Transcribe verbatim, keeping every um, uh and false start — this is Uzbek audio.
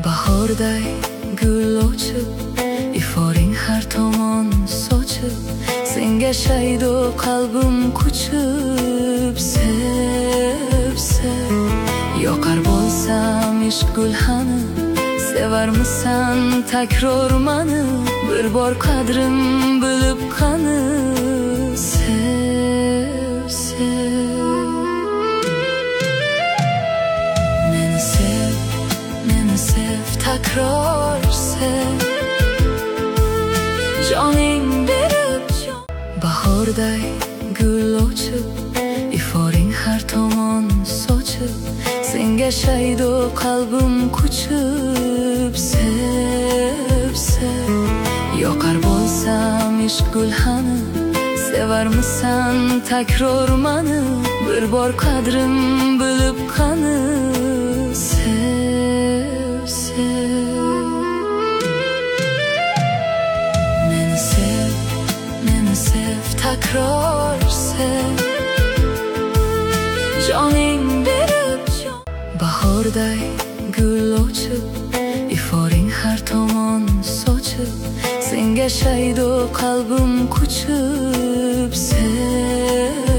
bahorday gul ochib, iforing har tomon sochib, senga shaydo qalbim ko'chib, sev, sev. Yoqar bo'lsam ishq gulxani, sevarmisan takror mani, bir bor qadrim bilib qani, sev, sev. Meni sev, meni sev, takror sev, joning berib jon. Bahorday gul ochib, iforing har tomon sochib, senga shaydo qalbim ko'chib, sev, sev. Yoqar bo'lsam ishq gulxani, sevarmisan takror mani, bir bor qadrim bilib qani, sev, sev. Meni sev, meni sev, takror sev, joning berib jon. Bahorday gul ochib, iforing har tomon sochib, senga shaydo qalbim ko'chib, sev.